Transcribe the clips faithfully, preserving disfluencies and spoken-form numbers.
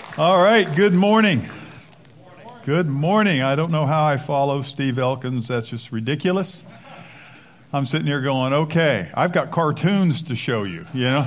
All right, good morning. Good morning. I don't know how I follow Steve Elkins. That's just ridiculous. I'm sitting here going, okay, I've got cartoons to show you, you know.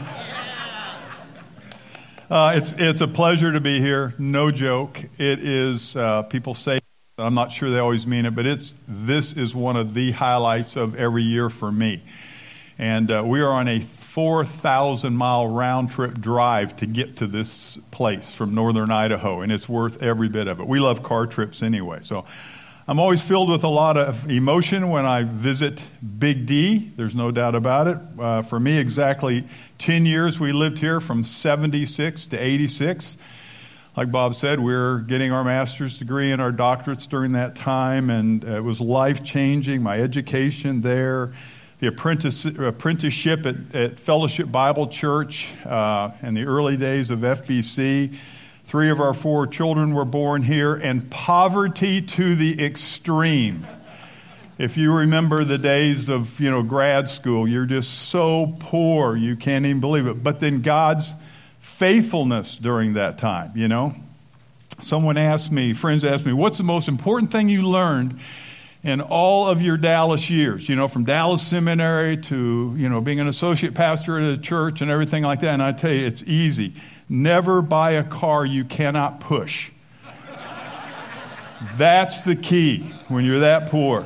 Uh, it's it's a pleasure to be here. No joke. It is, uh, people say, I'm not sure they always mean it, but it's this is one of the highlights of every year for me. And uh, we are on a four thousand mile round trip drive to get to this place from northern Idaho, and it's worth every bit of it. We love car trips anyway. So I'm always filled with a lot of emotion when I visit Big D. There's no doubt about it. Uh, for me, exactly ten years we lived here, from seventy-six to eighty-six. Like Bob said, we we're getting our master's degree and our doctorates during that time, and it was life-changing. My education there, the apprentice, apprenticeship at, at Fellowship Bible Church uh, in the early days of F B C. Three of our four children were born here, and poverty to the extreme. If you remember the days of, you know, grad school, you're just so poor, you can't even believe it. But then God's faithfulness during that time, you know. Someone asked me, friends asked me, what's the most important thing you learned in all of your Dallas years, you know, from Dallas Seminary to, you know, being an associate pastor at a church and everything like that? And I tell you, it's easy. Never buy a car you cannot push. That's the key when you're that poor.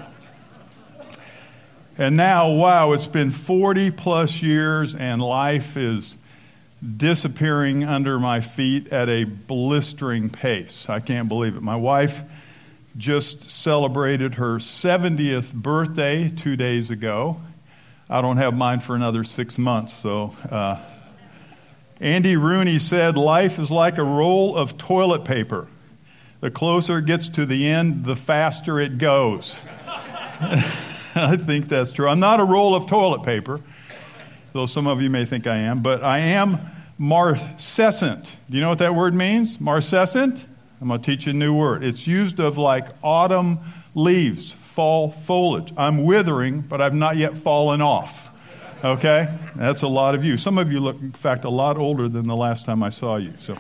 And now, wow, it's been forty plus years and life is disappearing under my feet at a blistering pace. I can't believe it. My wife just celebrated her seventieth birthday two days ago. I don't have mine for another six months. So uh, Andy Rooney said, life is like a roll of toilet paper. The closer it gets to the end, the faster it goes. I think that's true. I'm not a roll of toilet paper, though some of you may think I am, but I am marcescent. Do you know what that word means? Marcescent? I'm going to teach you a new word. It's used of like autumn leaves, fall foliage. I'm withering, but I've not yet fallen off. Okay? That's a lot of you. Some of you look, in fact, a lot older than the last time I saw you. So,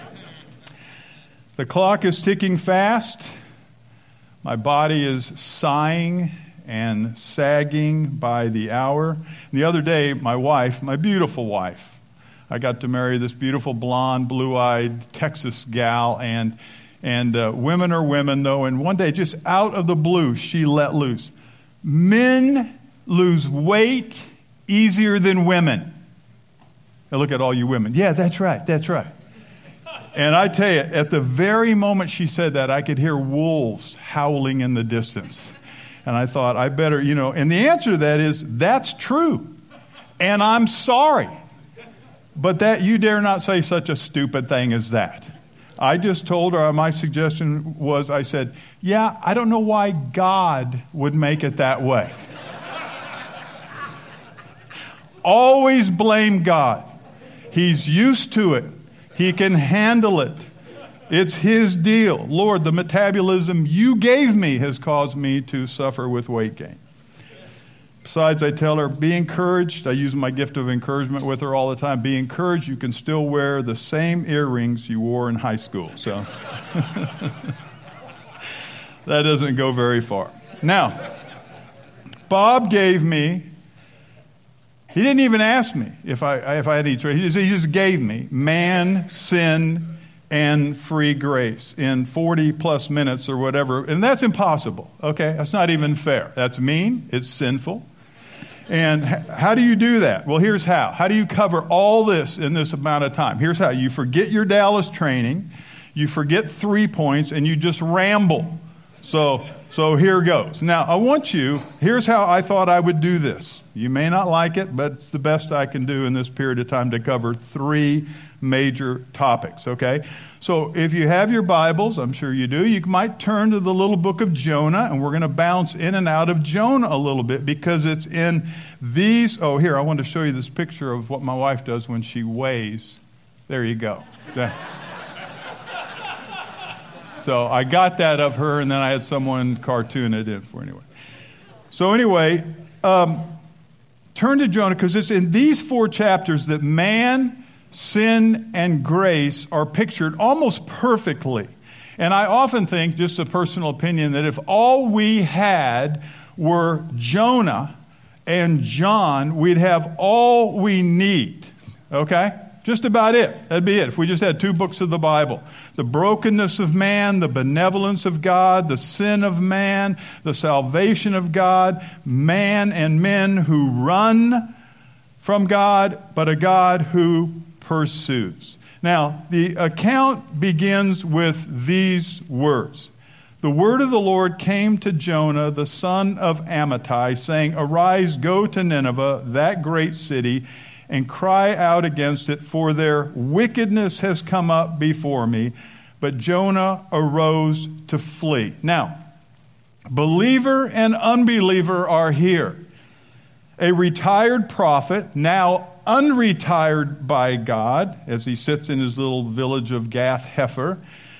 the clock is ticking fast. My body is sighing and sagging by the hour. The other day, my wife, my beautiful wife, I got to marry this beautiful blonde, blue-eyed Texas gal, and and uh, women are women, though. And one day, just out of the blue, she let loose. Men lose weight easier than women. Now look at all you women. Yeah, that's right, that's right. And I tell you, at the very moment she said that, I could hear wolves howling in the distance. And I thought, I better, you know, and the answer to that is, that's true. And I'm sorry. But that you dare not say such a stupid thing as that. I just told her, my suggestion was, I said, yeah, I don't know why God would make it that way. Always blame God. He's used to it. He can handle it. It's His deal. Lord, the metabolism you gave me has caused me to suffer with weight gain. Besides, I tell her, be encouraged. I use my gift of encouragement with her all the time. Be encouraged. You can still wear the same earrings you wore in high school. So that doesn't go very far. Now, Bob gave me, he didn't even ask me if I if I had any choice. He just, he just gave me Man, Sin, and Free Grace in forty plus minutes or whatever. And that's impossible. Okay? That's not even fair. That's mean. It's sinful. And how do you do that? Well, here's how. How do you cover all this in this amount of time? Here's how. You forget your Dallas training, you forget three points, and you just ramble. So, so here goes. Now, I want you, here's how I thought I would do this. You may not like it, but it's the best I can do in this period of time to cover three major topics, okay? So if you have your Bibles, I'm sure you do, you might turn to the little book of Jonah, and we're going to bounce in and out of Jonah a little bit because it's in these. Oh, here, I want to show you this picture of what my wife does when she weighs. There you go. So I got that of her, and then I had someone cartoon it in for anyway. So anyway, um, turn to Jonah, because it's in these four chapters that man, sin and grace are pictured almost perfectly. And I often think, just a personal opinion, that if all we had were Jonah and John, we'd have all we need. Okay? Just about it. That'd be it. If we just had two books of the Bible. The brokenness of man, the benevolence of God, the sin of man, the salvation of God, man and men who run from God, but a God who pursues. Now, the account begins with these words. The word of the Lord came to Jonah, the son of Amittai, saying, "Arise, go to Nineveh, that great city, and cry out against it, for their wickedness has come up before me." But Jonah arose to flee. Now, believer and unbeliever are here. A retired prophet, now unretired by God, as he sits in his little village of Gath Hefer.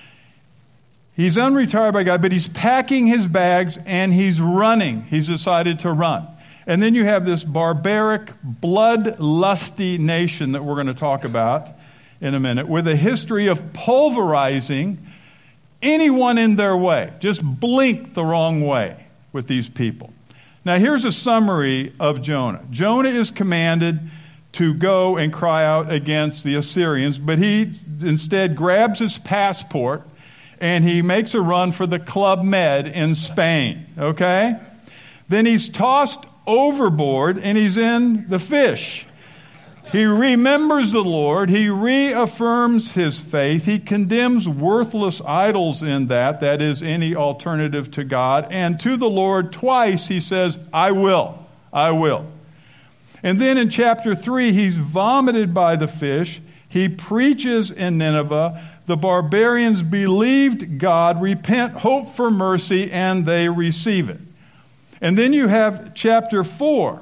He's unretired by God, but he's packing his bags and he's running. He's decided to run. And then you have this barbaric, bloodlusty nation that we're going to talk about in a minute, with a history of pulverizing anyone in their way. Just blink the wrong way with these people. Now, here's a summary of Jonah. Jonah is commanded to go and cry out against the Assyrians, but he instead grabs his passport and he makes a run for the Club Med in Spain. Okay? Then he's tossed overboard and he's in the fish. He remembers the Lord. He reaffirms his faith. He condemns worthless idols in that, that is, any alternative to God. And to the Lord twice he says, "I will, I will." And then in chapter three, he's vomited by the fish. He preaches in Nineveh. The barbarians believed God, repent, hope for mercy, and they receive it. And then you have chapter four,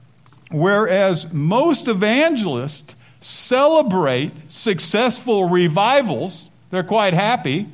whereas most evangelists celebrate successful revivals, they're quite happy,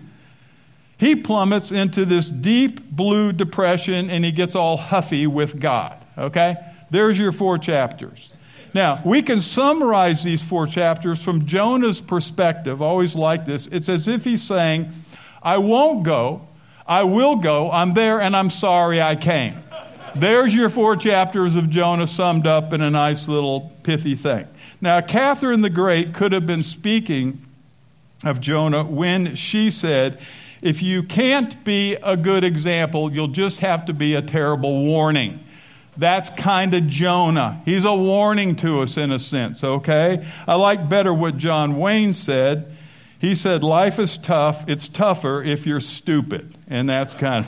he plummets into this deep blue depression and he gets all huffy with God. Okay? There's your four chapters. Now, we can summarize these four chapters from Jonah's perspective. Always like this. It's as if he's saying, "I won't go, I will go, I'm there, and I'm sorry I came." There's your four chapters of Jonah summed up in a nice little pithy thing. Now, Catherine the Great could have been speaking of Jonah when she said, "If you can't be a good example, you'll just have to be a terrible warning." That's kind of Jonah. He's a warning to us in a sense, okay? I like better what John Wayne said. He said, "Life is tough. It's tougher if you're stupid." And that's kind of...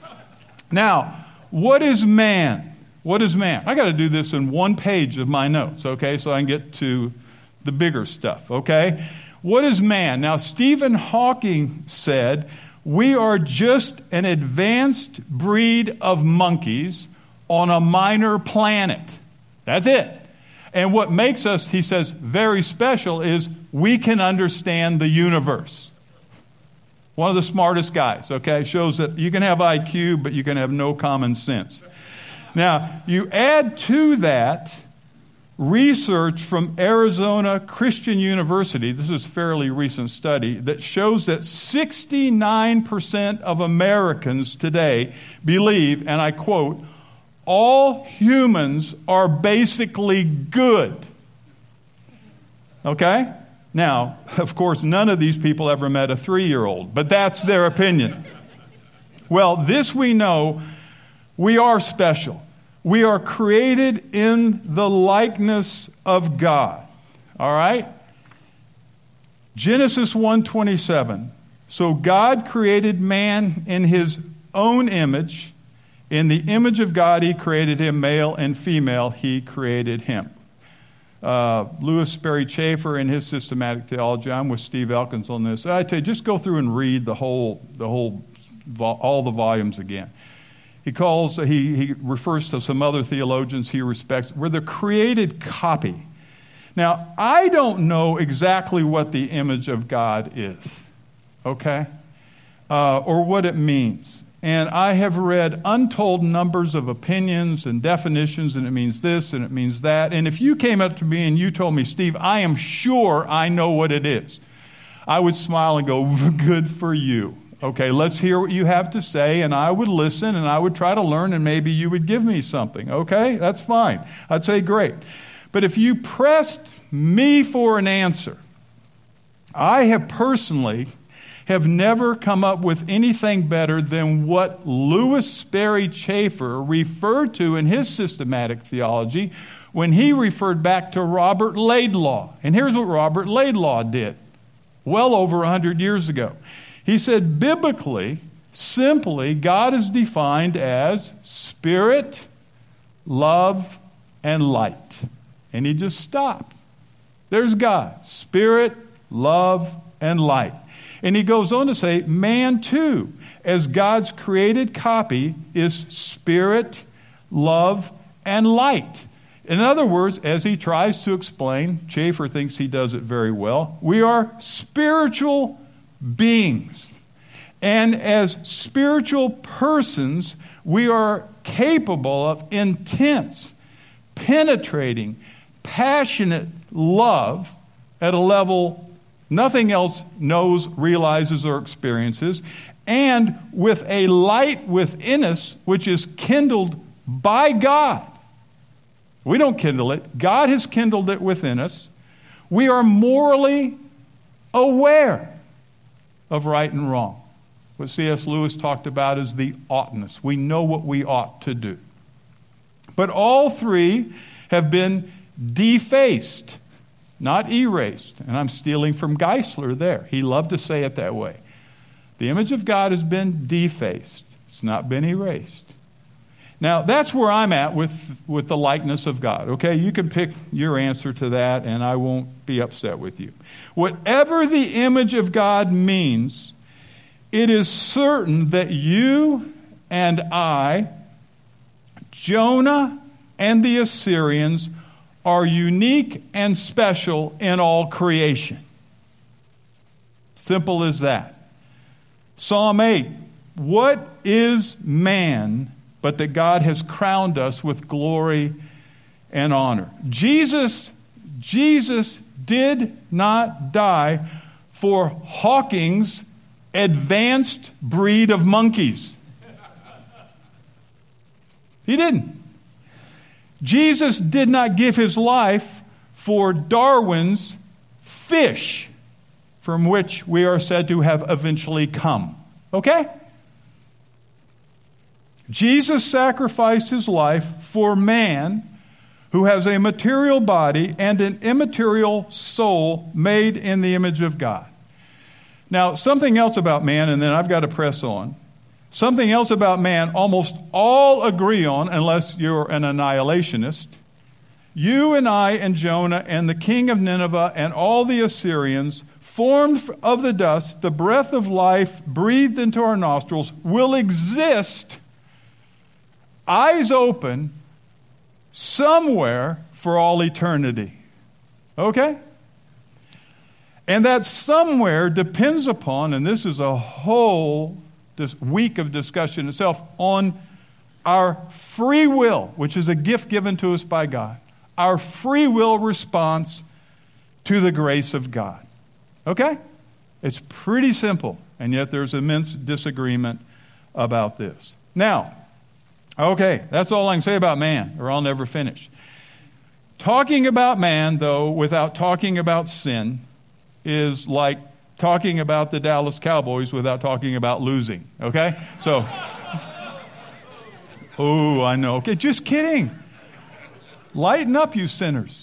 Now, what is man? What is man? I got to do this in one page of my notes, okay, so I can get to the bigger stuff, okay? What is man? Now, Stephen Hawking said, "We are just an advanced breed of monkeys on a minor planet." That's it. And what makes us, he says, very special is we can understand the universe. One of the smartest guys, okay? Shows that you can have I Q, but you can have no common sense. Now, you add to that research from Arizona Christian University, this is a fairly recent study, that shows that sixty-nine percent of Americans today believe, and I quote, "all humans are basically good." Okay? Now, of course, none of these people ever met a three-year-old, but that's their opinion. Well, this we know, we are special. We are created in the likeness of God. All right? Genesis one twenty-seven. So God created man in his own image. In the image of God, he created him, male and female, he created him. Uh, Louis Sperry Chafer in his systematic theology. I'm with Steve Elkins on this. I tell you, just go through and read the whole, the whole, all the volumes again. He calls, he, he refers to some other theologians he respects. We're the created copy. Now, I don't know exactly what the image of God is, okay, uh, or what it means. and I have read untold numbers of opinions and definitions, and it means this and it means that. And if you came up to me and you told me, Steve, I am sure I know what it is, I would smile and go, good for you. Okay, let's hear what you have to say, and I would listen, and I would try to learn, and maybe you would give me something. Okay, that's fine. I'd say, great. But if you pressed me for an answer, I have personally have never come up with anything better than what Louis Sperry Chafer referred to in his systematic theology when he referred back to Robert Laidlaw. And here's what Robert Laidlaw did well over one hundred years ago. He said, biblically, simply, God is defined as spirit, love, and light. And he just stopped. There's God, spirit, love, and light. And he goes on to say, man too, as God's created copy, is spirit, love, and light. In other words, as he tries to explain, Chafer thinks he does it very well, we are spiritual beings. And as spiritual persons, we are capable of intense, penetrating, passionate love at a level nothing else knows, realizes, or experiences, and with a light within us which is kindled by God. We don't kindle it. God has kindled it within us. We are morally aware of right and wrong. What C S Lewis talked about is the oughtness. We know what we ought to do. But all three have been defaced, not erased. And I'm stealing from Geisler there. He loved to say it that way. The image of God has been defaced. It's not been erased. Now, that's where I'm at with, with the likeness of God. Okay, you can pick your answer to that, and I won't be upset with you. Whatever the image of God means, it is certain that you and I, Jonah and the Assyrians, are unique and special in all creation. Simple as that. Psalm eight, what is man but that God has crowned us with glory and honor? Jesus, Jesus did not die for Hawking's advanced breed of monkeys. He didn't. Jesus did not give his life for Darwin's fish, from which we are said to have eventually come. Okay? Jesus sacrificed his life for man who has a material body and an immaterial soul made in the image of God. Now, something else about man, and then I've got to press on. Something else about man almost all agree on, unless you're an annihilationist. You and I and Jonah and the king of Nineveh and all the Assyrians, formed of the dust, the breath of life breathed into our nostrils, will exist, eyes open, somewhere for all eternity. Okay? And that somewhere depends upon, and this is a whole this week of discussion itself, on our free will, which is a gift given to us by God. Our free will response to the grace of God. Okay? It's pretty simple, and yet there's immense disagreement about this. Now, okay, that's all I can say about man, or I'll never finish. Talking about man, though, without talking about sin, is like talking about the Dallas Cowboys without talking about losing. Okay? So, oh, I know. Okay, just kidding. Lighten up, you sinners.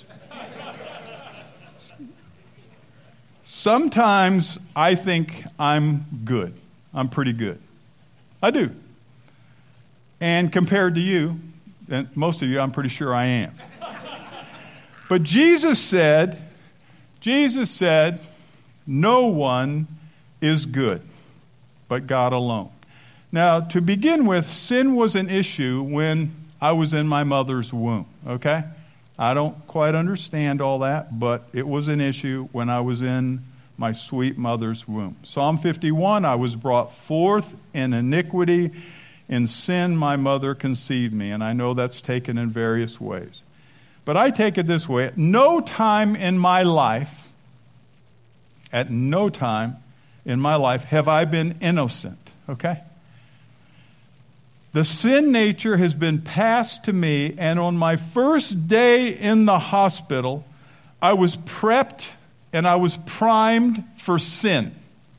Sometimes I think I'm good. I'm pretty good. I do. And compared to you, and most of you, I'm pretty sure I am. But Jesus said, Jesus said, no one is good but God alone. Now, to begin with, sin was an issue when I was in my mother's womb, okay? I don't quite understand all that, but it was an issue when I was in my sweet mother's womb. Psalm fifty-one, I was brought forth in iniquity. In sin my mother conceived me. And I know that's taken in various ways. But I take it this way. At no time in my life, at no time in my life have I been innocent. Okay? The sin nature has been passed to me, and on my first day in the hospital, I was prepped and I was primed for sin.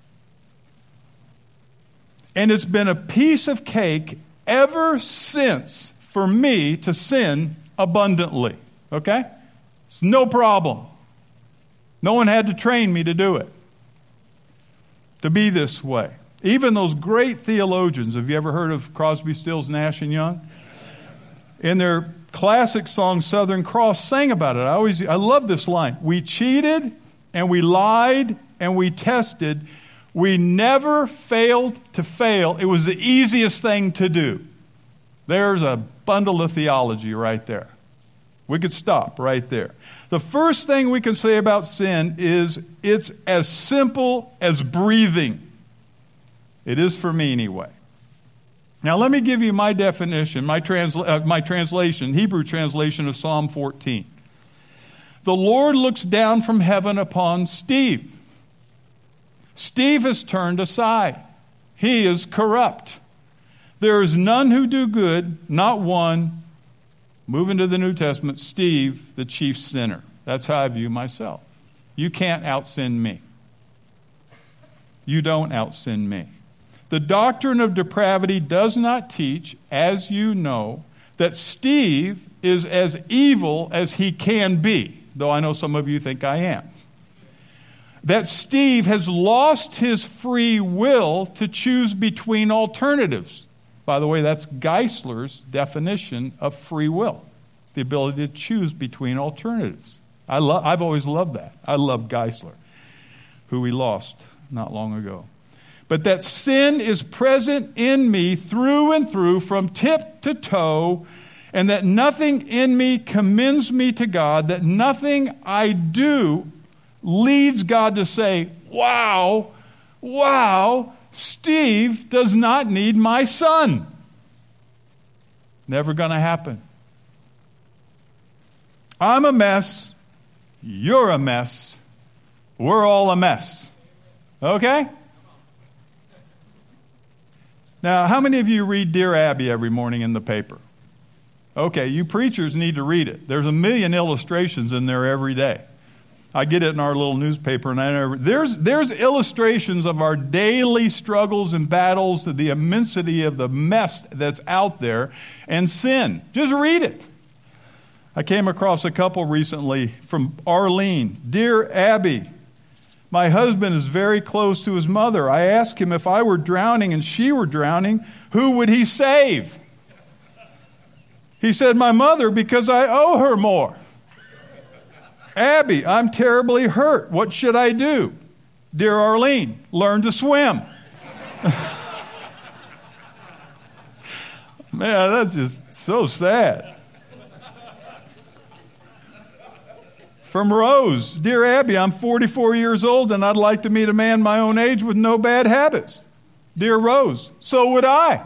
And it's been a piece of cake ever since for me to sin abundantly. Okay? It's no problem. No one had to train me to do it. To be this way. Even those great theologians, have you ever heard of Crosby, Stills, Nash and Young? In their classic song, Southern Cross, sang about it. I always, I love this line. We cheated and we lied and we tested. We never failed to fail. It was the easiest thing to do. There's a bundle of theology right there. We could stop right there. The first thing we can say about sin is it's as simple as breathing. It is for me anyway. Now let me give you my definition, my, transla- uh, my translation, Hebrew translation of Psalm fourteen. The Lord looks down from heaven upon Steve. Steve has turned aside. He is corrupt. There is none who do good, not one. Moving to the New Testament, Steve, the chief sinner. That's how I view myself. You can't out-sin me. You don't out-sin me. The doctrine of depravity does not teach, as you know, that Steve is as evil as he can be, though I know some of you think I am. That Steve has lost his free will to choose between alternatives. By the way, that's Geisler's definition of free will, the ability to choose between alternatives. I lo- I've always loved that. I love Geisler, who we lost not long ago. But that sin is present in me through and through, from tip to toe, and that nothing in me commends me to God, that nothing I do leads God to say, wow, wow, Steve does not need my son. Never going to happen. I'm a mess. You're a mess. We're all a mess. Okay? Now, how many of you read Dear Abby every morning in the paper? Okay, you preachers need to read it. There's a million illustrations in there every day. I get it in our little newspaper, and I never, there's there's illustrations of our daily struggles and battles, to the immensity of the mess that's out there, and sin. Just read it. I came across a couple recently from Arlene. Dear Abby, my husband is very close to his mother. I asked him, if I were drowning and she were drowning, who would he save? He said, my mother, because I owe her more. Abby, I'm terribly hurt. What should I do? Dear Arlene, learn to swim. Man, that's just so sad. From Rose, Dear Abby, I'm forty-four years old and I'd like to meet a man my own age with no bad habits. Dear Rose, so would I.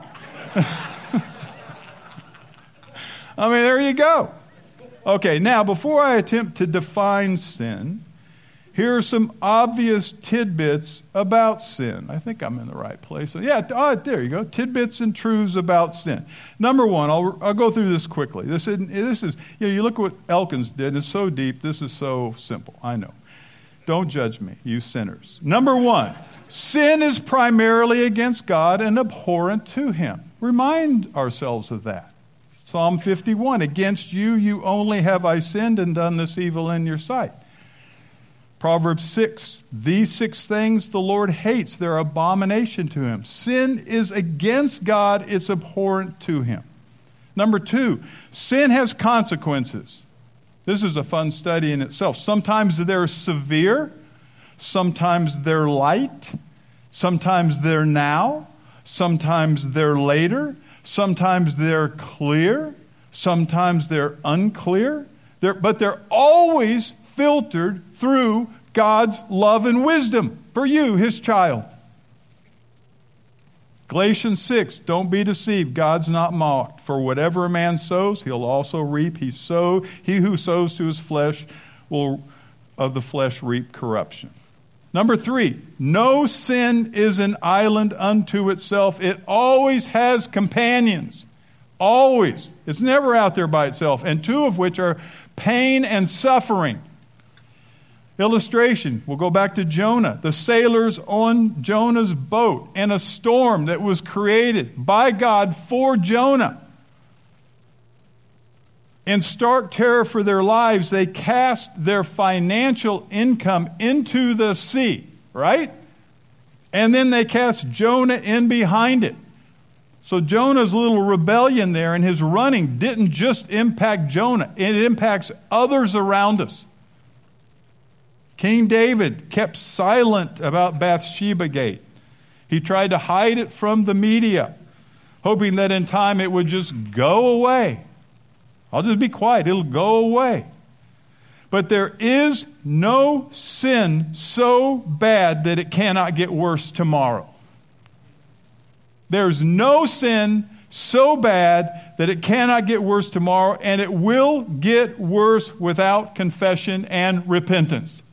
I mean, there you go. Okay, now before I attempt to define sin, here are some obvious tidbits about sin. I think I'm in the right place. Yeah, oh, there you go. Tidbits and truths about sin. Number one, I'll, I'll go through this quickly. This is, this is, you know, you look at what Elkins did. It's so deep. This is so simple. I know. Don't judge me, you sinners. Number one, sin is primarily against God and abhorrent to Him. Remind ourselves of that. Psalm fifty-one, against you, you only have I sinned and done this evil in your sight. Proverbs six, these six things the Lord hates. They're abomination to Him. Sin is against God. It's abhorrent to Him. Number two, sin has consequences. This is a fun study in itself. Sometimes they're severe. Sometimes they're light. Sometimes they're now. Sometimes they're later. Sometimes they're clear. Sometimes they're unclear. They're, but they're always filtered through God's love and wisdom for you, his child. Galatians six, don't be deceived. God's not mocked. For whatever a man sows, he'll also reap. He sow, he who sows to his flesh will of the flesh reap corruption. Number three, no sin is an island unto itself. It always has companions. Always. It's never out there by itself. And two of which are pain and suffering. Illustration, we'll go back to Jonah. The sailors on Jonah's boat and a storm that was created by God for Jonah. In stark terror for their lives, they cast their financial income into the sea, right? And then they cast Jonah in behind it. So Jonah's little rebellion there and his running didn't just impact Jonah. It impacts others around us. King David kept silent about Bathsheba Gate. He tried to hide it from the media, hoping that in time it would just go away. I'll just be quiet. It'll go away. But there is no sin so bad that it cannot get worse tomorrow. There's no sin so bad that it cannot get worse tomorrow, and it will get worse without confession and repentance.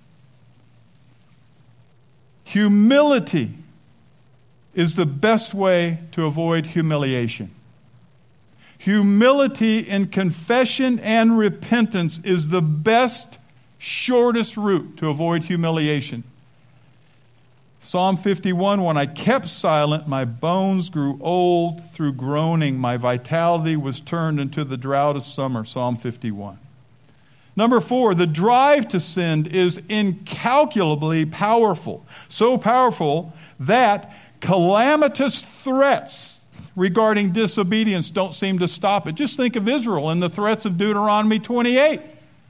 Humility is the best way to avoid humiliation. Humility in confession and repentance is the best, shortest route to avoid humiliation. Psalm fifty-one, when I kept silent, my bones grew old through groaning. My vitality was turned into the drought of summer. Psalm fifty-one. Number four, the drive to sin is incalculably powerful. So powerful that calamitous threats regarding disobedience don't seem to stop it. Just think of Israel and the threats of Deuteronomy twenty-eight.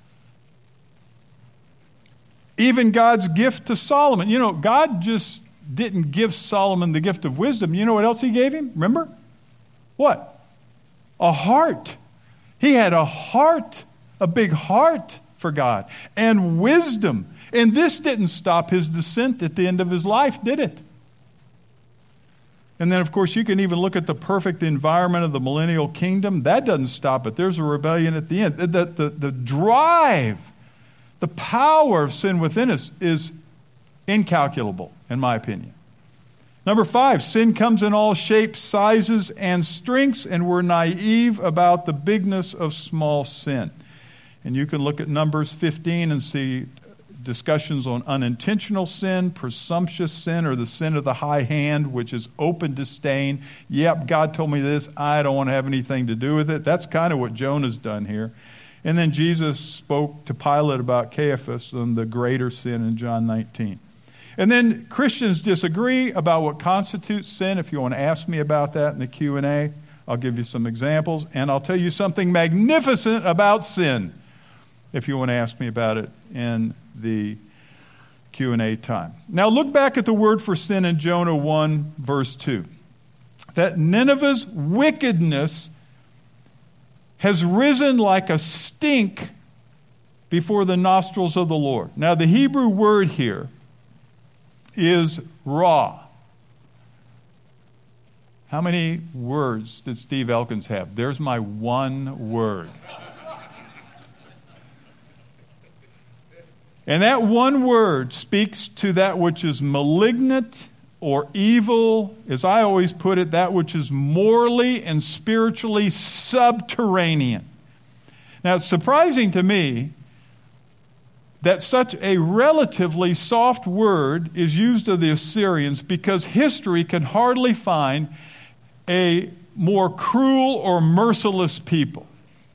Even God's gift to Solomon. You know, God just didn't give Solomon the gift of wisdom. You know what else he gave him? Remember? What? A heart. He had a heart, a big heart for God, and wisdom. And this didn't stop his descent at the end of his life, did it? And then, of course, you can even look at the perfect environment of the millennial kingdom. That doesn't stop it. There's a rebellion at the end. The, the, the, the drive, the power of sin within us is incalculable, in my opinion. Number five, sin comes in all shapes, sizes, and strengths, and we're naive about the bigness of small sin. And you can look at Numbers fifteen and see discussions on unintentional sin, presumptuous sin, or the sin of the high hand, which is open disdain. Yep, God told me this. I don't want to have anything to do with it. That's kind of what Jonah's done here. And then Jesus spoke to Pilate about Caiaphas and the greater sin in John nineteen. And then Christians disagree about what constitutes sin. If you want to ask me about that in the Q and A, I'll give you some examples. And I'll tell you something magnificent about sin, if you want to ask me about it in the Q and A time. Now look back at the word for sin in Jonah one, verse two. That Nineveh's wickedness has risen like a stink before the nostrils of the Lord. Now the Hebrew word here is raw. How many words did Steve Elkins have? There's my one word. And that one word speaks to that which is malignant or evil, as I always put it, that which is morally and spiritually subterranean. Now, it's surprising to me that such a relatively soft word is used of the Assyrians, because history can hardly find a more cruel or merciless people.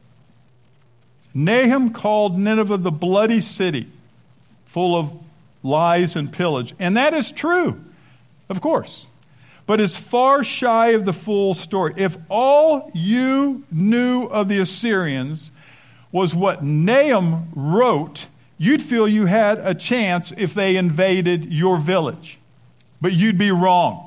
Nahum called Nineveh the bloody city, full of lies and pillage. And that is true, of course. But it's far shy of the full story. If all you knew of the Assyrians was what Nahum wrote, you'd feel you had a chance if they invaded your village. But you'd be wrong.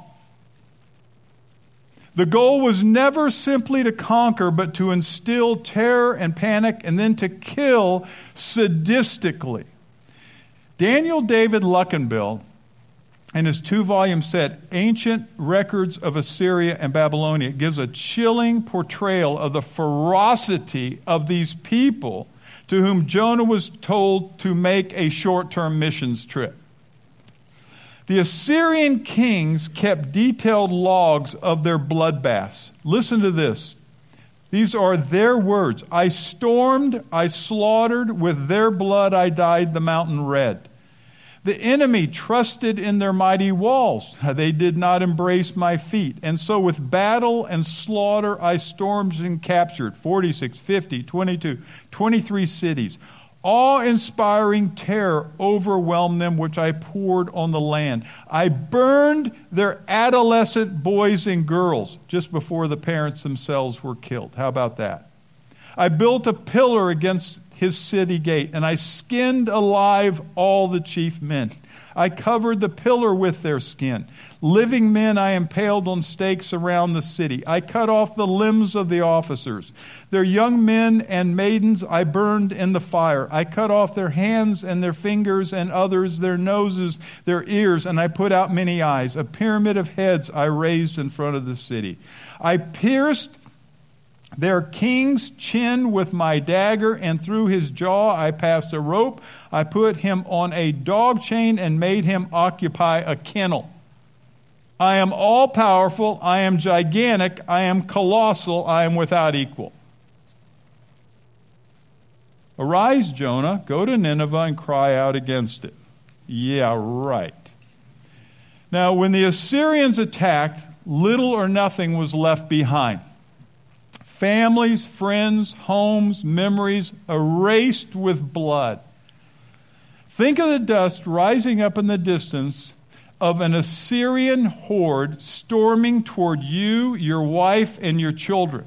The goal was never simply to conquer, but to instill terror and panic, and then to kill sadistically. Daniel David Luckenbill, in his two-volume set, Ancient Records of Assyria and Babylonia, gives a chilling portrayal of the ferocity of these people to whom Jonah was told to make a short-term missions trip. The Assyrian kings kept detailed logs of their bloodbaths. Listen to this. These are their words. I stormed, I slaughtered, with their blood I dyed the mountain red. The enemy trusted in their mighty walls. They did not embrace my feet. And so with battle and slaughter I stormed and captured forty-six, fifty, twenty-two, twenty-three cities. Awe-inspiring terror overwhelmed them, which I poured on the land. I burned their adolescent boys and girls just before the parents themselves were killed. How about that? I built a pillar against his city gate, and I skinned alive all the chief men. I covered the pillar with their skin. Living men I impaled on stakes around the city. I cut off the limbs of the officers. Their young men and maidens I burned in the fire. I cut off their hands and their fingers, and others their noses, their ears, and I put out many eyes. A pyramid of heads I raised in front of the city. I pierced their king's chin with my dagger, and through his jaw I passed a rope. I put him on a dog chain and made him occupy a kennel. I am all-powerful, I am gigantic, I am colossal, I am without equal. Arise, Jonah, go to Nineveh and cry out against it. Yeah, right. Now, when the Assyrians attacked, little or nothing was left behind. Families, friends, homes, memories erased with blood. Think of the dust rising up in the distance of an Assyrian horde storming toward you, your wife, and your children.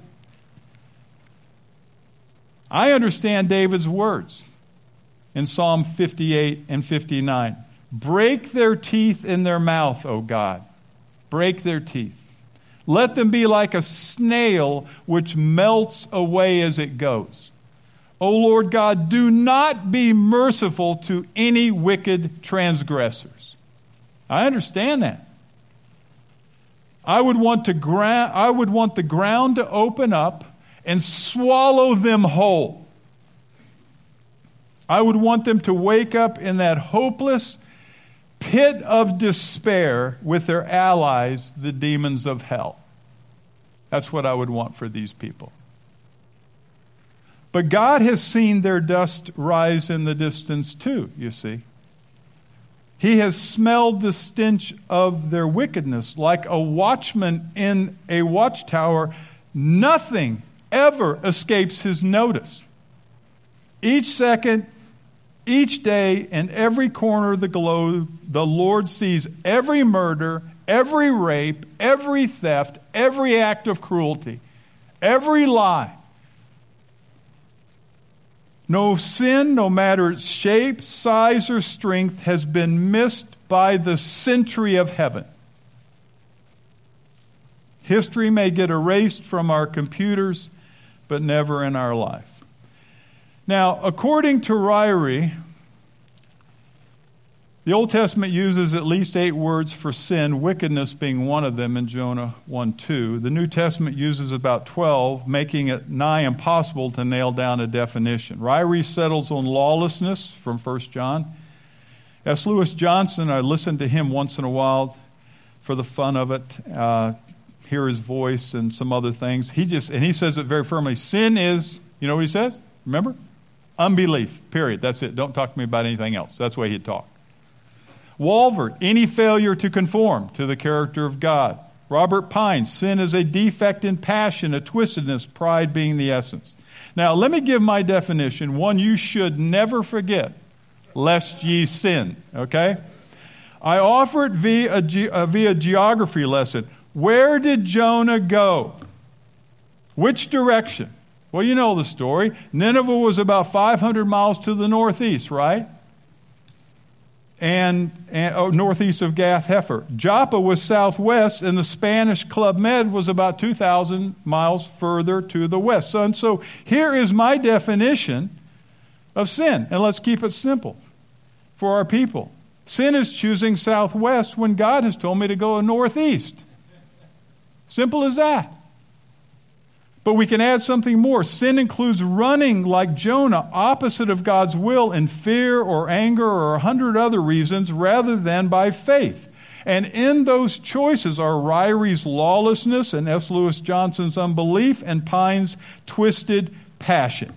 I understand David's words in Psalm fifty-eight and fifty-nine. Break their teeth in their mouth, O God. Break their teeth. Let them be like a snail which melts away as it goes. O Lord God, do not be merciful to any wicked transgressors. I understand that. I would want to gra- I would want the ground to open up and swallow them whole. I would want them to wake up in that hopeless pit of despair with their allies, the demons of hell. That's what I would want for these people. But God has seen their dust rise in the distance too, you see. He has smelled the stench of their wickedness. Like a watchman in a watchtower, nothing ever escapes his notice. Each second, each day, in every corner of the globe, the Lord sees every murder, every rape, every theft, every act of cruelty, every lie. No sin, no matter its shape, size, or strength, has been missed by the century of heaven. History may get erased from our computers, but never in our life. Now, according to Ryrie, the Old Testament uses at least eight words for sin, wickedness being one of them in Jonah one two. The New Testament uses about twelve, making it nigh impossible to nail down a definition. Ryrie settles on lawlessness from First John. S. Lewis Johnson, I listen to him once in a while for the fun of it, uh, hear his voice and some other things. He just, and he says it very firmly, sin is, you know what he says? Remember? Unbelief, period. That's it. Don't talk to me about anything else. That's the way he'd talk. Walvert, any failure to conform to the character of God. Robert Pine, sin is a defect in passion, a twistedness, pride being the essence. Now, let me give my definition, one you should never forget, lest ye sin, okay? I offer it via a, ge- uh, via geography lesson. Where did Jonah go? Which direction? Well, you know the story. Nineveh was about five hundred miles to the northeast, right? And, and oh, northeast of Gath Hefer. Joppa was southwest, and the Spanish Club Med was about two thousand miles further to the west. So, and so here is my definition of sin, and let's keep it simple. for our people. Sin is choosing southwest when God has told me to go northeast. Simple as that. But we can add something more. Sin includes running like Jonah, opposite of God's will in fear or anger or a hundred other reasons, rather than by faith. And in those choices are Ryrie's lawlessness and S. Lewis Johnson's unbelief and Pine's twisted passion.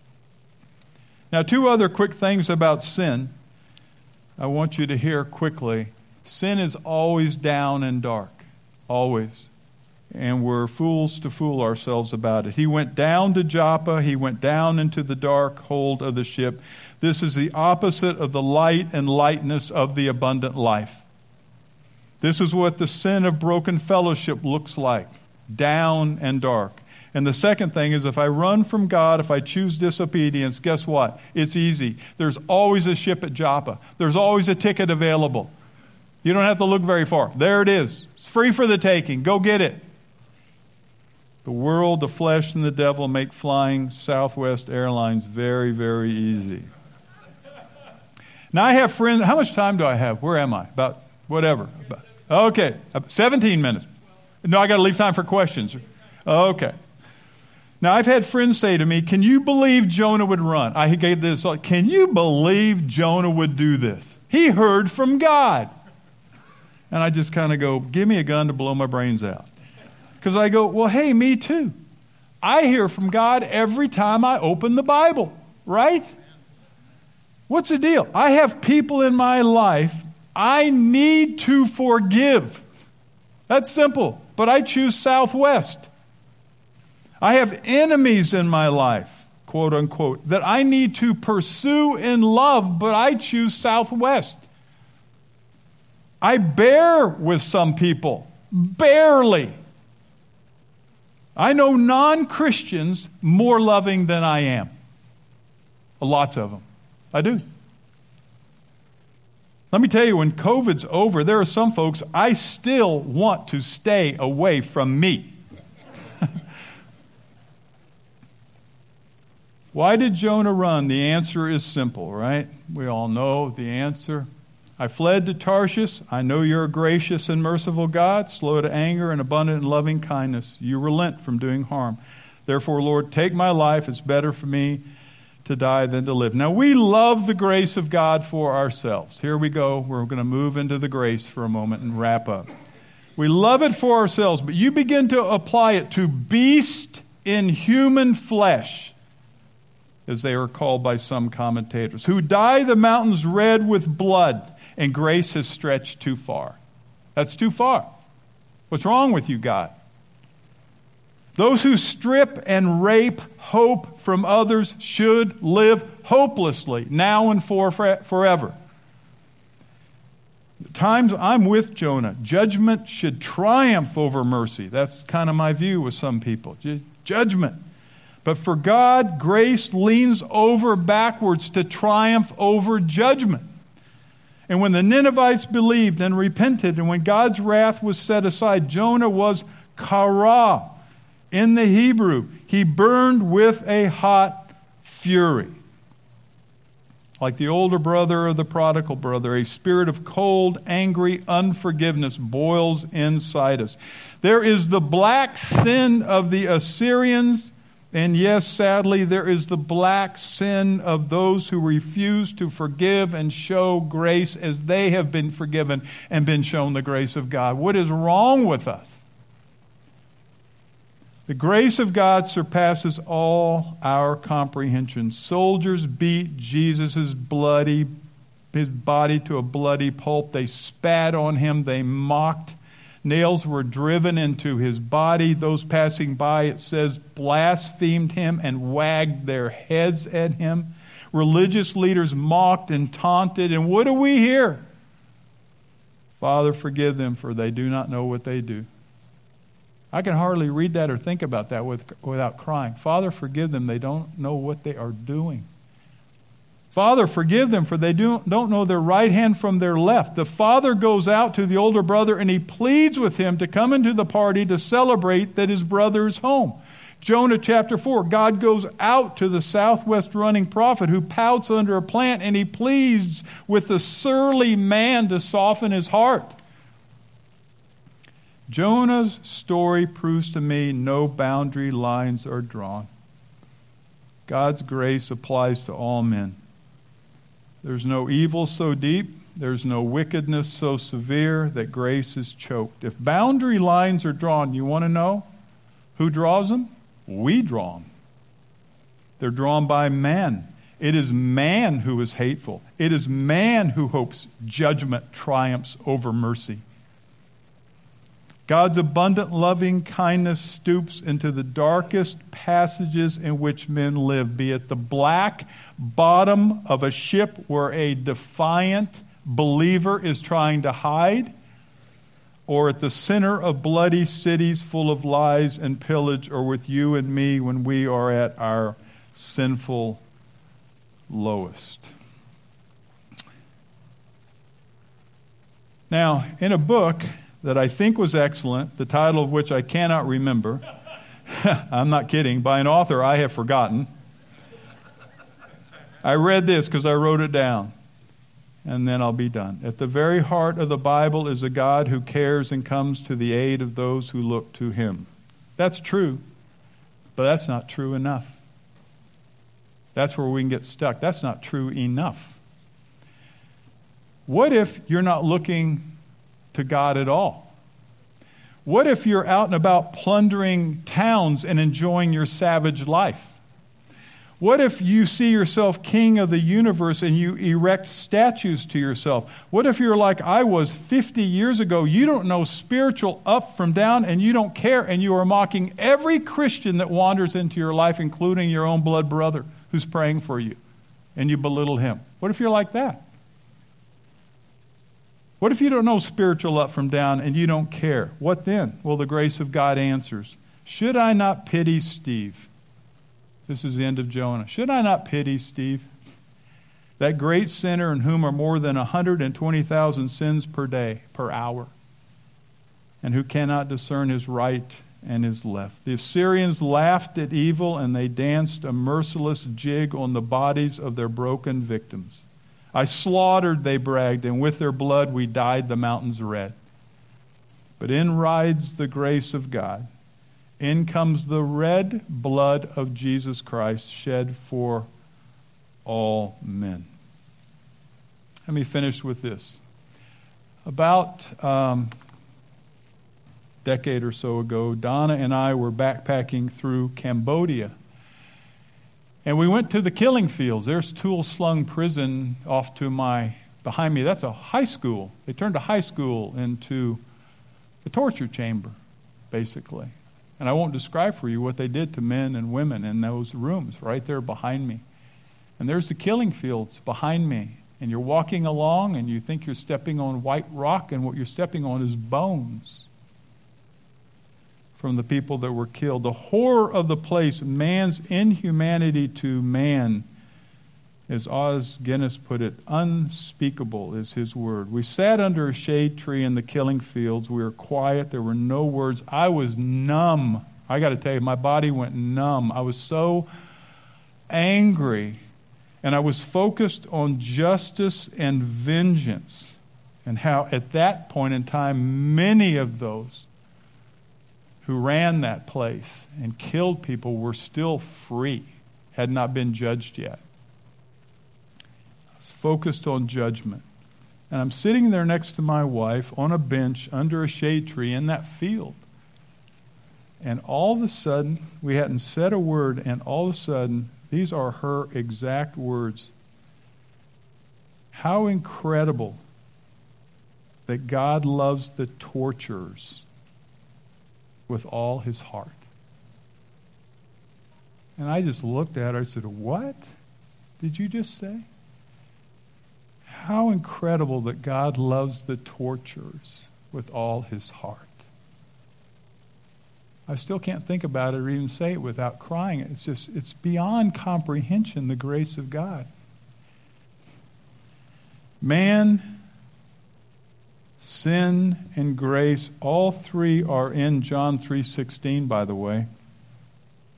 Now, two other quick things about sin I want you to hear quickly. Sin is always down and dark. Always. And we're fools to fool ourselves about it. He went down to Joppa. He went down into the dark hold of the ship. This is the opposite of the light and lightness of the abundant life. This is what the sin of broken fellowship looks like. Down and dark. And the second thing is, if I run from God, if I choose disobedience, guess what? It's easy. There's always a ship at Joppa. There's always a ticket available. You don't have to look very far. There it is. It's free for the taking. Go get it. The world, the flesh, and the devil make flying Southwest Airlines very, very easy. Now, I have friends. How much time do I have? Where am I? About whatever. About, okay. seventeen minutes. No, I got to leave time for questions. Okay. Now, I've had friends say to me, can you believe Jonah would run? I gave this, can you believe Jonah would do this? He heard from God. And I just kind of go, give me a gun to blow my brains out. Because I go, well, hey, me too. I hear from God every time I open the Bible, right? What's the deal? I have people in my life I need to forgive. That's simple. But I choose Southwest. I have enemies in my life, quote unquote, that I need to pursue in love, but I choose Southwest. I bear with some people, barely. I know non-Christians more loving than I am. Lots of them. I do. Let me tell you, when COVID's over, there are some folks I still want to stay away from me. Why did Jonah run? The answer is simple, right? We all know the answer. I fled to Tarshish. I know you're a gracious and merciful God, slow to anger and abundant in loving kindness. You relent from doing harm. Therefore, Lord, take my life. It's better for me to die than to live. Now, we love the grace of God for ourselves. Here we go. We're going to move into the grace for a moment and wrap up. We love it for ourselves, but you begin to apply it to beast in human flesh, as they are called by some commentators, who dye the mountains red with blood, and grace has stretched too far. That's too far. What's wrong with you, God? Those who strip and rape hope from others should live hopelessly, now and for forever. The times I'm with Jonah, judgment should triumph over mercy. That's kind of my view with some people. Judgment. But for God, grace leans over backwards to triumph over judgment. And when the Ninevites believed and repented, and when God's wrath was set aside, Jonah was kara in the Hebrew. He burned with a hot fury. Like the older brother or the prodigal brother, a spirit of cold, angry unforgiveness boils inside us. There is the black sin of the Assyrians. And yes, sadly, there is the black sin of those who refuse to forgive and show grace as they have been forgiven and been shown the grace of God. What is wrong with us? The grace of God surpasses all our comprehension. Soldiers beat Jesus' bloody, his body to a bloody pulp. They spat on him. They mocked. Nails were driven into his body. Those passing by, it says, blasphemed him and wagged their heads at him. Religious leaders mocked and taunted. And what do we hear? Father, forgive them, for they do not know what they do. I can hardly read that or think about that with, without crying. Father, forgive them. They don't know what they are doing. Father, forgive them, for they do, don't know their right hand from their left. The father goes out to the older brother and he pleads with him to come into the party to celebrate that his brother is home. Jonah chapter four, God goes out to the southwest running prophet who pouts under a plant, and he pleads with the surly man to soften his heart. Jonah's story proves to me no boundary lines are drawn. God's grace applies to all men. There's no evil so deep, there's no wickedness so severe that grace is choked. If boundary lines are drawn, you want to know who draws them? We draw them. They're drawn by man. It is man who is hateful. It is man who hopes judgment triumphs over mercy. God's abundant loving kindness stoops into the darkest passages in which men live, be it the black bottom of a ship where a defiant believer is trying to hide, or at the center of bloody cities full of lies and pillage, or with you and me when we are at our sinful lowest. Now, in a book that I think was excellent, the title of which I cannot remember, I'm not kidding, by an author I have forgotten, I read this because I wrote it down, and then I'll be done. At the very heart of the Bible is a God who cares and comes to the aid of those who look to him. That's true, but that's not true enough. That's where we can get stuck. That's not true enough. What if you're not looking to God at all? What if you're out and about plundering towns and enjoying your savage life? What if you see yourself king of the universe and you erect statues to yourself? What if you're like I was fifty years ago? You don't know spiritual up from down, and you don't care, and you are mocking every Christian that wanders into your life, including your own blood brother who's praying for you, and you belittle him. What if you're like that? What if you don't know spiritual up from down and you don't care? What then? Well, the grace of God answers. Should I not pity Steve? This is the end of Jonah. Should I not pity Steve? That great sinner in whom are more than one hundred twenty thousand sins per day, per hour, and who cannot discern his right and his left. The Assyrians laughed at evil, and they danced a merciless jig on the bodies of their broken victims. I slaughtered, they bragged, and with their blood we dyed the mountains red. But in rides the grace of God. In comes the red blood of Jesus Christ, shed for all men. Let me finish with this. About um, a decade or so ago, Donna and I were backpacking through Cambodia. And we went to the killing fields. There's Tuol Sleng Prison off to my, behind me. That's a high school. They turned a high school into a torture chamber, basically. And I won't describe for you what they did to men and women in those rooms right there behind me. And there's the killing fields behind me. And you're walking along and you think you're stepping on white rock, and what you're stepping on is bones from the people that were killed. The horror of the place, man's inhumanity to man, as Os Guinness put it, unspeakable is his word. We sat under a shade tree in the killing fields. We were quiet. There were no words. I was numb. I got to tell you, my body went numb. I was so angry, and I was focused on justice and vengeance, and how at that point in time, many of those who ran that place and killed people were still free, had not been judged yet. I was focused on judgment. And I'm sitting there next to my wife on a bench under a shade tree in that field. And all of a sudden, we hadn't said a word, and all of a sudden, these are her exact words. How incredible that God loves the torturers with all his heart. And I just looked at her. I said, what did you just say? How incredible that God loves the torturers with all his heart. I still can't think about it or even say it without crying. It's just, it's beyond comprehension, the grace of God. Man, sin, and grace, all three are in John three sixteen, by the way.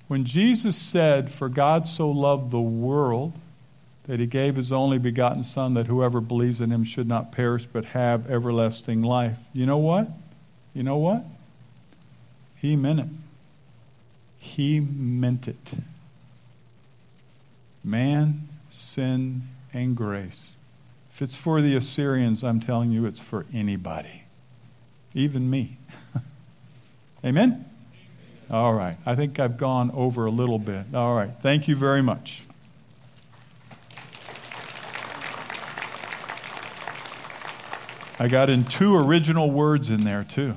When Jesus said, "For God so loved the world that he gave his only begotten Son, that whoever believes in him should not perish but have everlasting life," you know what? You know what? He meant it. He meant it. Man, sin, and grace. If it's for the Assyrians, I'm telling you, it's for anybody. Even me. Amen? All right. I think I've gone over a little bit. All right. Thank you very much. I got in two original words in there, too.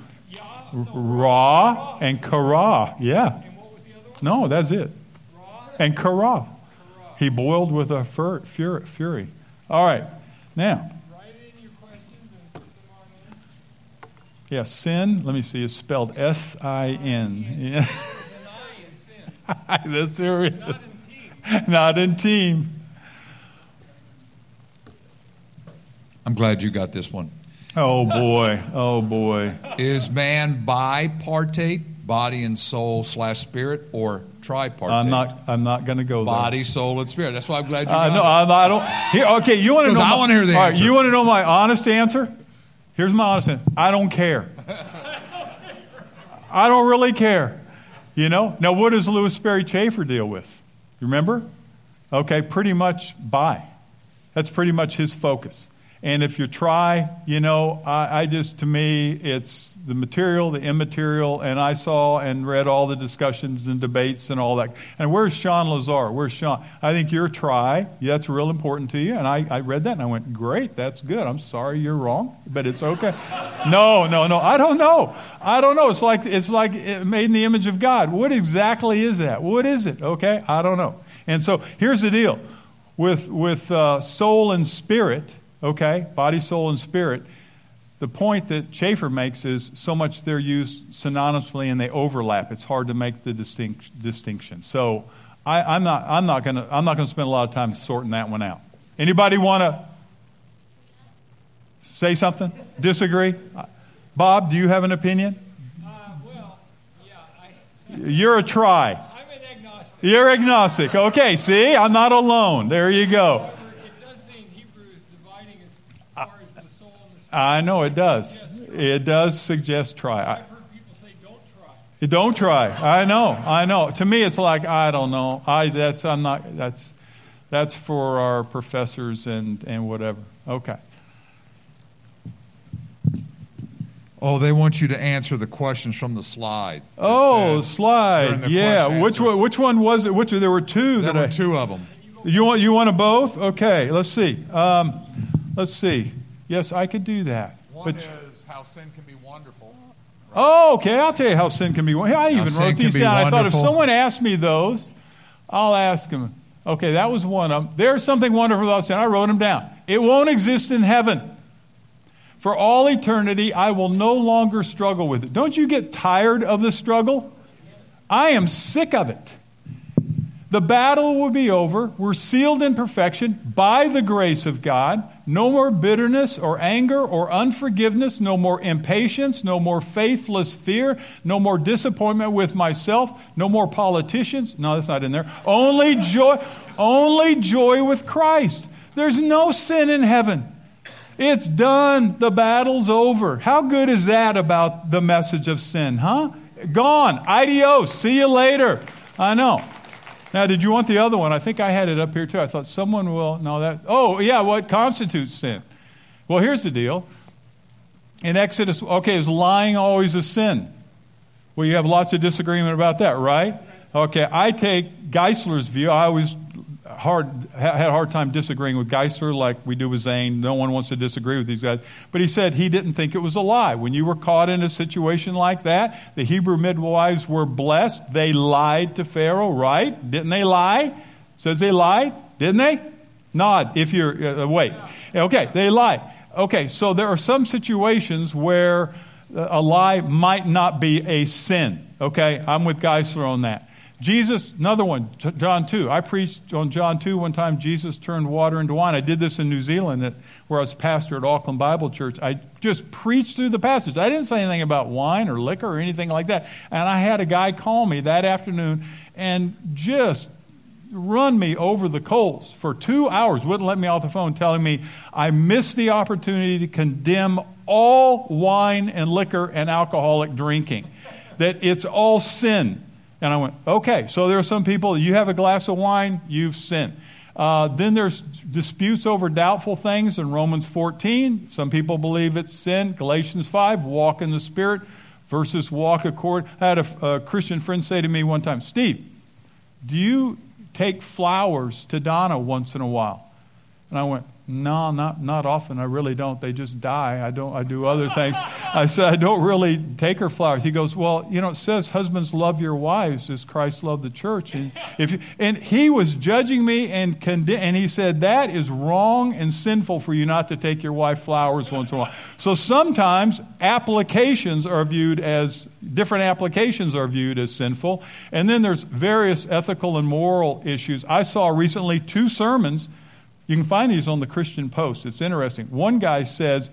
Ra and kara. Yeah. No, that's it. And kara. He boiled with a fur, fury, fury. All right. Now. Yeah, sin, let me see, it's spelled S I N. Yeah. That's serious. Not in team. Not in team. I'm glad you got this one. Oh, boy. Oh, boy. Is man bipartite, body and soul slash spirit, or tripartite? I'm not I'm not going to go there. Body, soul, and spirit. That's why I'm glad you uh, got no, it. I, I don't. Here, okay, you want to know I my, want to hear the all answer. Right, you want to know my honest answer? Here's my honest answer. I don't care. I don't really care. You know? Now, what does Louis Sperry Chafer deal with? You remember? Okay, pretty much bi. That's pretty much his focus. And if you try, you know, I, I just, to me, it's the material, the immaterial, and I saw and read all the discussions and debates and all that. And where's Sean Lazar? Where's Sean? I think your try, yeah, that's real important to you. And I, I read that and I went, great, that's good. I'm sorry you're wrong, but it's okay. No, no, no, I don't know. I don't know. It's like, it's like made in the image of God. What exactly is that? What is it? Okay, I don't know. And so here's the deal. With, with uh, soul and spirit, okay, body, soul, and spirit, the point that Chafer makes is so much they're used synonymously and they overlap. It's hard to make the distinct, distinction. So I, I'm not I'm not gonna I'm not gonna spend a lot of time sorting that one out. Anybody want to say something? Disagree? Bob, do you have an opinion? Uh, well, yeah, I, You're a try. I'm an agnostic. You're agnostic. Okay, see, I'm not alone. There you go. However, it does say in Hebrews dividing as far as the soul and the spirit. I know it does. It does suggest try. I, I've heard people say don't try. Don't try. I know. I know. To me, it's like I don't know. I that's I'm not. That's that's for our professors and and whatever. Okay. Oh, they want you to answer the questions from the slide. It Oh, said slide. during the Yeah. question Which answer. one? Which one was it? Which there were two There that were I. two of them. You want you want them both? Okay. Let's see. Um, let's see. Yes, I could do that. One But is how sin can be wonderful. oh, okay. I'll tell you how sin can be. I even sin wrote can these be down. I thought if wonderful. someone asked me those, I'll ask them. Okay, that was one of them. There's something wonderful about sin. I wrote them down. It won't exist in heaven. For all eternity, I will no longer struggle with it. Don't you get tired of the struggle? I am sick of it. The battle will be over. We're sealed in perfection by the grace of God. No more bitterness or anger or unforgiveness. No more impatience. No more faithless fear. No more disappointment with myself. No more politicians. No, that's not in there. Only joy. Only joy with Christ. There's no sin in heaven. It's done. The battle's over. How good is that about the message of sin, huh? Gone. Adios. See you later. I know. Now, did you want the other one? I think I had it up here too. I thought someone will. No, that. Oh, yeah. What constitutes sin? Well, here's the deal. In Exodus, okay, is lying always a sin? Well, you have lots of disagreement about that, right? Okay, I take Geisler's view. I always hard had a hard time disagreeing with Geisler like we do with Zane. No one wants to disagree with these guys. But he said he didn't think it was a lie. When you were caught in a situation like that, the Hebrew midwives were blessed. They lied to Pharaoh, right? Didn't they lie? Says they lied, didn't they? Nod if you're, uh, wait. Okay, they lied. Okay, so there are some situations where a lie might not be a sin. Okay, I'm with Geisler on that. Jesus, another one, John two. I preached on John two one time. Jesus turned water into wine. I did this in New Zealand at, where I was pastor at Auckland Bible Church. I just preached through the passage. I didn't say anything about wine or liquor or anything like that. And I had a guy call me that afternoon and just run me over the coals for two hours. Wouldn't let me off the phone, telling me I missed the opportunity to condemn all wine and liquor and alcoholic drinking. That it's all sin. And I went, okay, so there are some people, you have a glass of wine, you've sinned. Uh, then there's disputes over doubtful things in Romans fourteen. Some people believe it's sin. Galatians five, walk in the Spirit versus walk according. I had a, a Christian friend say to me one time, Steve, do you take flowers to Donna once in a while? And I went, no, not not often. I really don't. They just die. I don't. I do other things. I said, I don't really take her flowers. He goes, well, you know, it says husbands love your wives as Christ loved the church. And if you, and he was judging me and condemn, and he said that is wrong and sinful for you not to take your wife flowers once in a while. So sometimes applications are viewed as different applications are viewed as sinful, and then there's various ethical and moral issues. I saw recently two sermons. You can find these on the Christian Post. It's interesting. One guy says,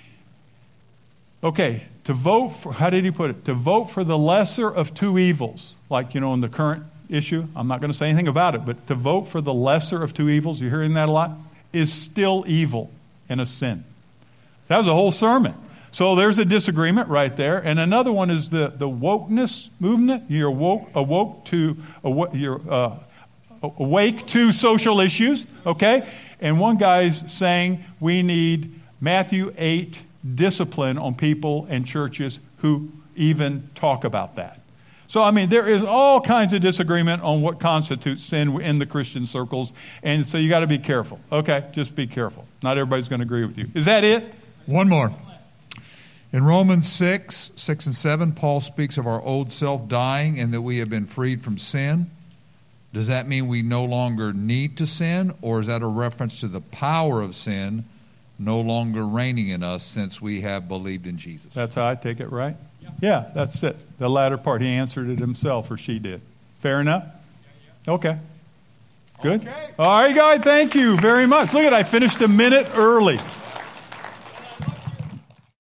okay, to vote for, how did he put it? To vote for the lesser of two evils. Like, you know, in the current issue, I'm not going to say anything about it, but to vote for the lesser of two evils, you're hearing that a lot, is still evil and a sin. That was a whole sermon. So there's a disagreement right there. And another one is the, the wokeness movement. You're woke, awoke to, you're uh, awake to social issues, okay? And one guy's saying we need Matthew eight discipline on people and churches who even talk about that. So, I mean, there is all kinds of disagreement on what constitutes sin in the Christian circles. And so you got to be careful. Okay, just be careful. Not everybody's going to agree with you. Is that it? One more. In Romans six, six and seven, Paul speaks of our old self dying and that we have been freed from sin. Does that mean we no longer need to sin, or is that a reference to the power of sin no longer reigning in us since we have believed in Jesus? That's how I take it, right? Yeah, yeah that's it. The latter part. He answered it himself, or she did. Fair enough? Yeah, yeah. Okay. Good. Okay. All right, guys. Thank you very much. Look at, I finished a minute early.